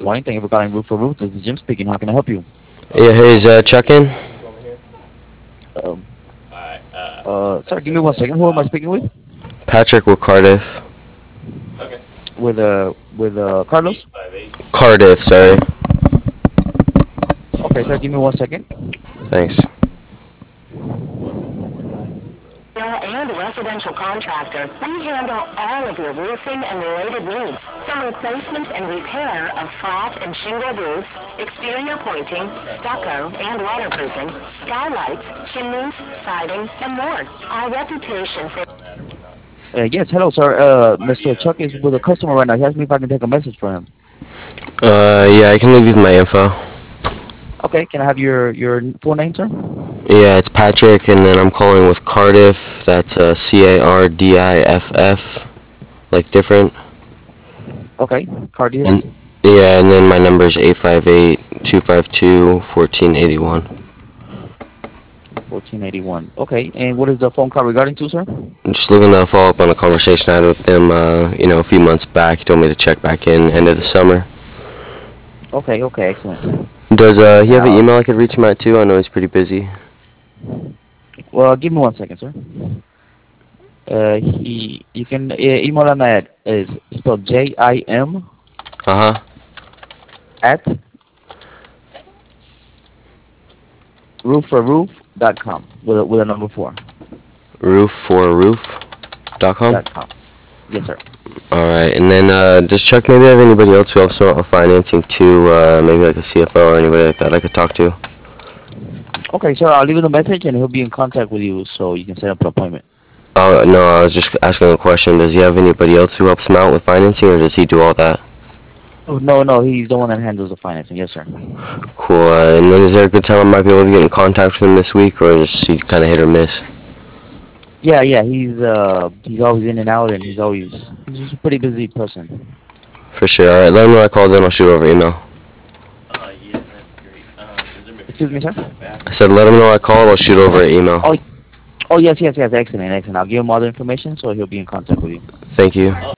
morning. Thank you for calling Roof for Roof. This is Jim speaking. How can I help you? Yeah, hey, is Chuck in? Um, Sorry, give me 1 second. Who am I speaking with? Patrick with Cardiff. With Carlos. Cardiff, sorry. Okay, sir. Give me 1 second. Thanks. And residential contractor, we handle all of your roofing and related needs, from replacement and repair of flat and shingle roofs, exterior pointing, stucco and waterproofing, skylights, chimneys, siding, and more. Our reputation for Yes, hello, sir. Mr. Chuck is with a customer right now. He asked me if I can take a message for him. Yeah, I can leave you my info. Okay, can I have your full name, sir? Yeah, it's Patrick, and then I'm calling with Cardiff. That's Cardiff, like different. Okay, Cardiff. And yeah, and then my number is 858-252-1481. 1481. Okay, and what is the phone call regarding to, sir? I'm just looking to follow up on a conversation I had with him, a few months back. He told me to check back in end of the summer. Okay, okay, excellent. Does he have an Now, email I could reach him at too? I know he's pretty busy. well, give me 1 second, sir. You can email him at is spelled JIM Uh-huh. at roofforroof.com with a number 4 Roofforroof.com. .com. Yes, sir. Alright, and then does Chuck maybe have anybody else who helps him out with financing too? Maybe like a CFO or anybody like that I could talk to? Okay, sir. I'll leave him a message and he'll be in contact with you so you can set up an appointment. Oh, no, I was just asking a question. Does he have anybody else who helps him out with financing, or does he do all that? Oh, no, no, he's the one that handles the financing. Yes, sir. Cool. And then is there a good time I might be able to get in contact with him this week, or is he kind of hit or miss? Yeah, yeah. He's always in and out, and he's just a pretty busy person. For sure. Alright, let him know I called in. I'll shoot over email. Excuse me, sir. I said let him know I called. I'll shoot over an email. Oh, oh, yes, yes, yes. Excellent, excellent. I'll give him all the information so he'll be in contact with you. Thank you.